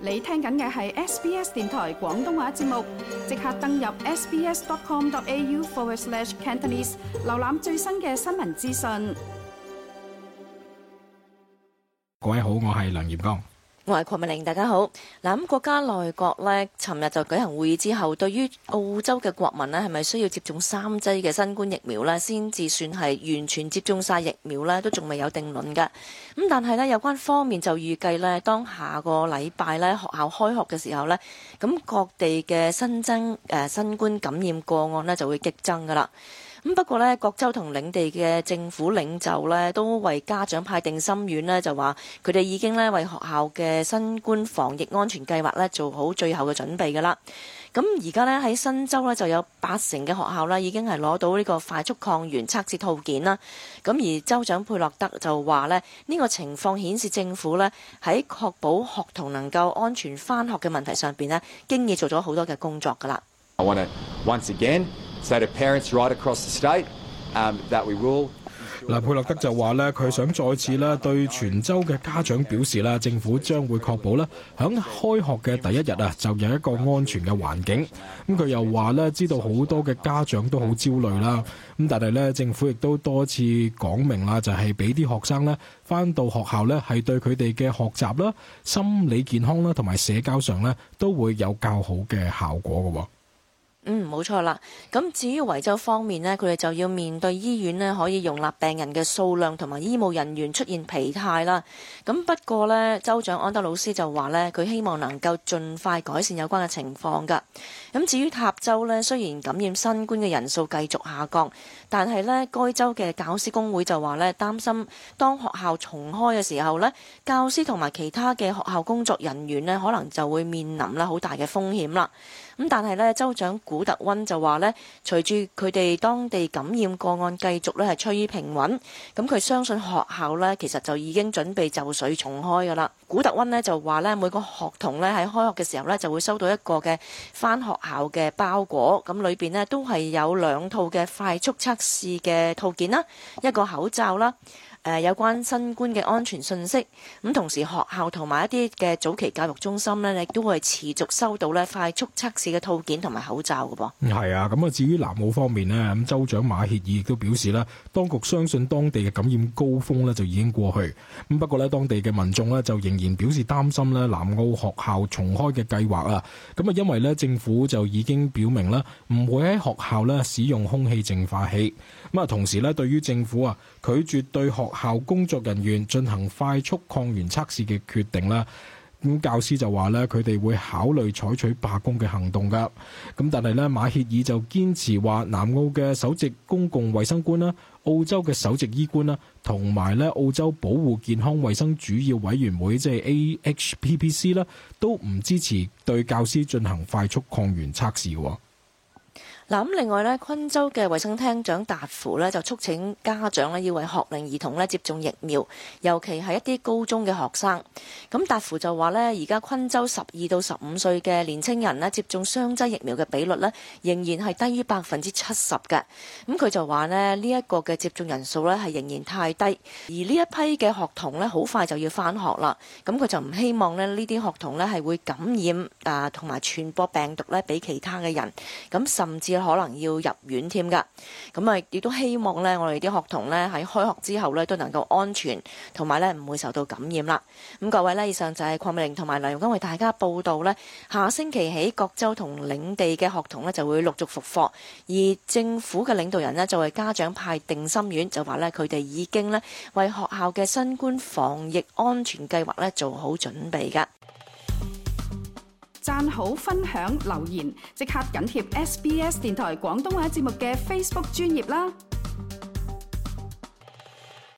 你聽緊嘅係 SBS 電台廣東話節目，即刻登入 sbs.com.au/Cantonese 瀏覽最新嘅新聞資訊。 各位好，我係梁炎剛。 我係鄺美玲，大家好。嗱，咁國家內閣呢，尋日就舉行會議之後，對於澳洲嘅國民呢，係咪需要接種3劑嘅新冠疫苗呢？先至算係完全接種晒疫苗呢？都仲未有定論㗎。咁但係呢，有關方面就預計呢，當下個禮拜呢，學校開學嘅時候呢，咁各地嘅新增新冠感染個案呢，就會激增㗎啦。咁不過呢，各州同領地嘅政府領袖呢，都為家長派定心丸呢，就話佢哋已經呢，為學校嘅新冠防疫安全計劃呢，做好最後嘅準備㗎啦。咁而家呢，喺新州呢，就有80%嘅學校呢，已經係攞到呢個快速抗原測試套件啦。咁而州長佩洛德就話呢，呢個情況顯示政府呢，喺確保學童能夠安全返學嘅問題上邊呢，經已做咗好多嘅工作㗎啦。 I want to once again say to parents right across the state that we will。 佩洛德就話咧，佢想再次咧對全州嘅家長表示啦，政府將會確保咧響開學嘅第一日啊，就有一個安全嘅環境。咁佢又話咧，知道好多嘅家長都好焦慮啦。咁但係咧，政府亦都多次講明啦，就係俾啲學生咧返到學校咧，係對佢哋嘅學習啦、心理健康啦同埋社交上咧，都會有較好嘅效果嘅。 冇錯啦。咁至於維州方面呢，佢哋就要面對醫院呢可以容納病人嘅數量同埋醫務人員出現疲態啦。咁不過呢，州長安德魯斯就話呢，佢希望能夠盡快改善有關嘅情況㗎。咁至於塔州呢，雖然感染新冠嘅人數繼續下降，但係呢，該州嘅教師工會就話呢，擔心當學校重開嘅時候呢，教師同埋其他嘅學校工作人員呢，可能就會面臨咧好大嘅風險啦。咁但係呢，州長古特溫就話呢，隨住佢哋當地感染個案繼續呢係趨於平穩，咁佢相信學校呢其實就已經準備就緒重開㗎啦。古特溫呢就話呢，每個學童呢喺開學嘅時候呢就會收到一個嘅返學校嘅包裹，咁裏邊呢都係有2套嘅快速測試嘅套件啦，一個口罩啦。有關新冠嘅安全信息，咁同時學校同埋一啲嘅早期教育中心呢，亦都會持續收到呢快速測試嘅套件同埋口罩嘅噃。 係啊，咁啊至於南澳方面呢，咁州長馬歇爾亦都表示啦，當局相信當地嘅感染高峰呢就已經過去。咁不過呢，當地嘅民眾呢就仍然表示擔心呢南澳學校重開嘅計劃啊。咁啊因為呢政府就已經表明啦，唔會喺學校呢使用空氣淨化器。咁啊同時呢，對於政府啊拒絕對學校工作人員進行快速抗原測試嘅決定啦，咁教師就話咧，佢哋會考慮採取罷工嘅行動噶。咁但係咧，馬歇爾就堅持話，南澳嘅首席公共衛生官啦、澳洲嘅首席醫官啦，同埋咧澳洲保護健康衛生主要委員會即係 AHPPC 啦，都唔支持對教師進行快速抗原測試嘅。 嗱，咁另外咧，昆州嘅衛生廳長達芙咧就促請家長咧要為學齡兒童咧接種疫苗，尤其係一啲高中嘅學生。咁達芙就話咧，而家昆州12到15歲嘅年青人咧接種雙劑疫苗嘅比率咧仍然係低於70%嘅。咁佢就話咧，呢一個嘅接種人數咧係仍然太低，而呢一批嘅學童咧好快就要返學啦。咁佢就唔希望咧呢啲學童咧係會感染同埋傳播病毒咧俾其他嘅人，咁甚至可能要入院添㗎。咁啊，亦都希望咧，我哋啲學童咧喺開學之後咧都能夠安全，同埋咧唔會受到感染啦。咁各位咧，以上就係鄺美玲同埋梁容金為大家報道咧。下星期起，各州同領地嘅學童咧就會陸續復課，而政府嘅領導人咧就為家長派定心丸，就話咧佢哋已經咧為學校嘅新冠防疫安全計劃咧做好準備㗎。 讚好、分享、留言，即刻緊貼SBS 電台廣東話節目嘅 Facebook 專頁啦！